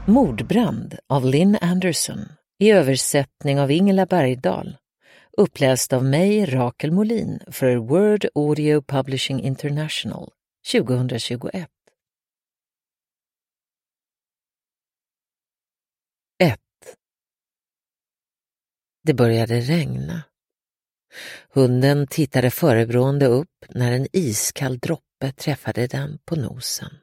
Mordbrand av Lynn Anderson i översättning av Ingela Bergdahl. Uppläst av mig, Rakel Molin, för Word Audio Publishing International 2021. 1. Det började regna. Hunden tittade förebrående upp när en iskall droppe träffade den på nosen.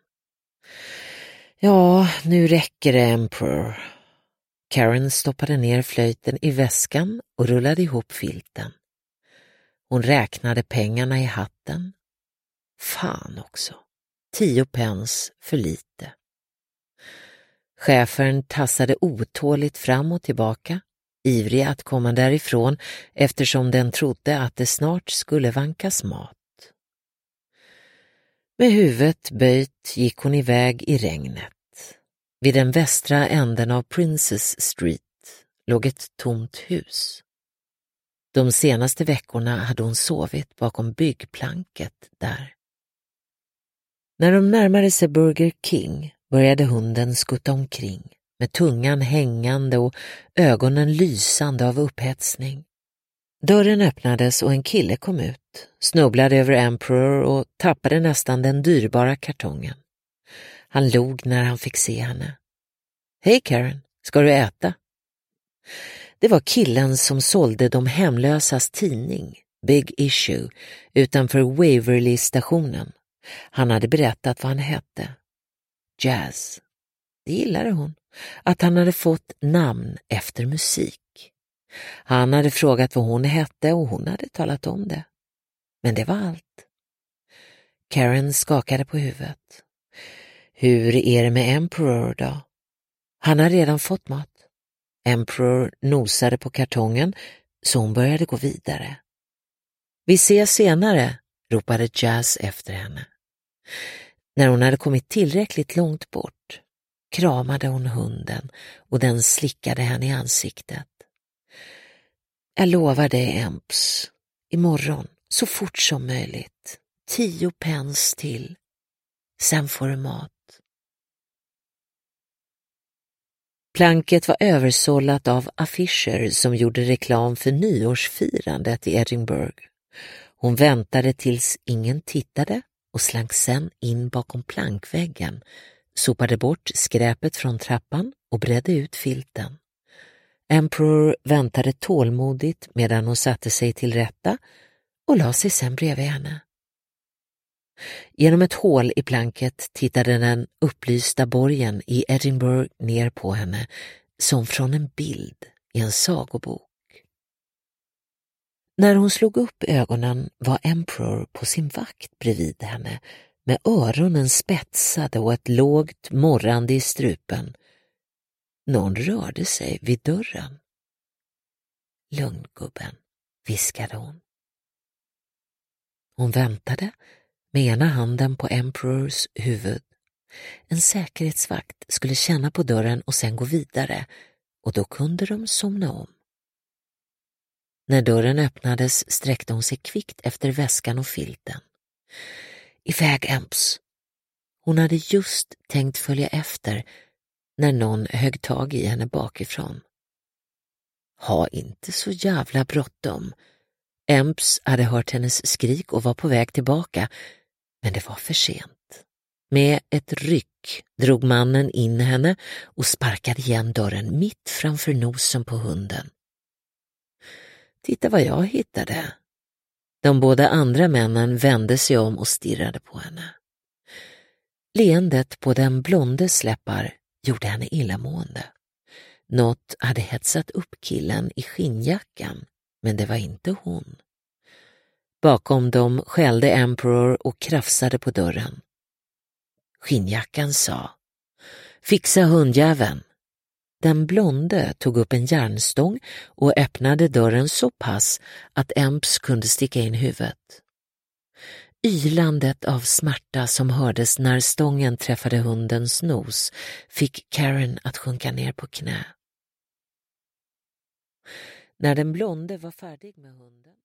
Ja, nu räcker det, Emperor. Karen stoppade ner flöjten i väskan och rullade ihop filten. Hon räknade pengarna i hatten. Fan också. 10 pence för lite. Chefen tassade otåligt fram och tillbaka, ivrig att komma därifrån eftersom den trodde att det snart skulle vankas mat. Med huvudet böjt gick hon iväg i regnet. Vid den västra änden av Princess Street låg ett tomt hus. De senaste veckorna hade hon sovit bakom byggplanket där. När de närmade sig Burger King började hunden skutta omkring med tungan hängande och ögonen lysande av upphetsning. Dörren öppnades och en kille kom ut, snubblade över Emperor och tappade nästan den dyrbara kartongen. Han log när han fick se henne. Hej Karen, ska du äta? Det var killen som sålde de hemlösas tidning, Big Issue, utanför Waverly-stationen. Han hade berättat vad han hette. Jazz. Det gillade hon, att han hade fått namn efter musik. Han hade frågat vad hon hette och hon hade talat om det. Men det var allt. Karen skakade på huvudet. Hur är det med Emperor då? Han har redan fått mat. Emperor nosade på kartongen så hon började gå vidare. Vi ses senare, ropade Jazz efter henne. När hon hade kommit tillräckligt långt bort kramade hon hunden och den slickade henne i ansiktet. Jag lovar dig, Emps, imorgon, så fort som möjligt. 10 pence till. Sen får du mat. Planket var översållat av affischer som gjorde reklam för nyårsfirandet i Edinburgh. Hon väntade tills ingen tittade och slank sen in bakom plankväggen, sopade bort skräpet från trappan och bredde ut filten. Emperor väntade tålmodigt medan hon satte sig till rätta och la sig sen bredvid henne. Genom ett hål i planket tittade den upplysta borgen i Edinburgh ner på henne som från en bild i en sagobok. När hon slog upp ögonen var Emperor på sin vakt bredvid henne med öronen spetsade och ett lågt morrande i strupen. Någon rörde sig vid dörren. Lugn, gubben, viskade hon. Hon väntade med ena handen på Emperors huvud. En säkerhetsvakt skulle känna på dörren och sen gå vidare och då kunde de somna om. När dörren öppnades sträckte hon sig kvickt efter väskan och filten. Iväg, Emps. Hon hade just tänkt följa efter när någon högg tag i henne bakifrån. Ha inte så jävla bråttom. Emps hade hört hennes skrik och var på väg tillbaka, men det var för sent. Med ett ryck drog mannen in henne och sparkade igen dörren mitt framför nosen på hunden. Titta vad jag hittade. De båda andra männen vände sig om och stirrade på henne. Leendet på den blondes läppar gjorde henne illamående. Något hade hetsat upp killen i skinnjackan, men det var inte hon. Bakom dem skällde Emperor och krafsade på dörren. Skinnjackan sa: fixa hundjäveln. Den blonde tog upp en järnstång och öppnade dörren så pass att Emps kunde sticka in huvudet. Ylandet av smärta som hördes när stången träffade hundens nos fick Karen att sjunka ner på knä. När den blonde var färdig med hunden